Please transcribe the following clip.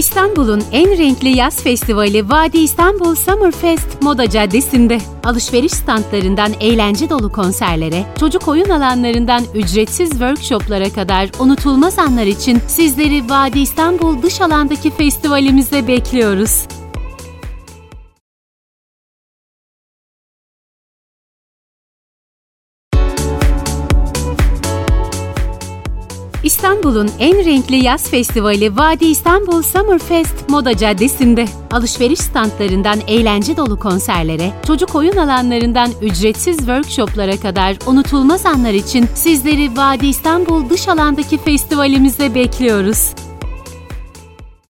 İstanbul'un en renkli yaz festivali Vadi İstanbul Summerfest Moda Caddesi'nde. Alışveriş standlarından eğlence dolu konserlere, çocuk oyun alanlarından ücretsiz workshoplara kadar unutulmaz anlar için sizleri Vadi İstanbul dış alandaki festivalimize bekliyoruz. İstanbul'un en renkli yaz festivali Vadi İstanbul Summerfest Moda Caddesi'nde. Alışveriş standlarından eğlence dolu konserlere, çocuk oyun alanlarından ücretsiz workshoplara kadar unutulmaz anlar için sizleri Vadi İstanbul dış alandaki festivalimize bekliyoruz.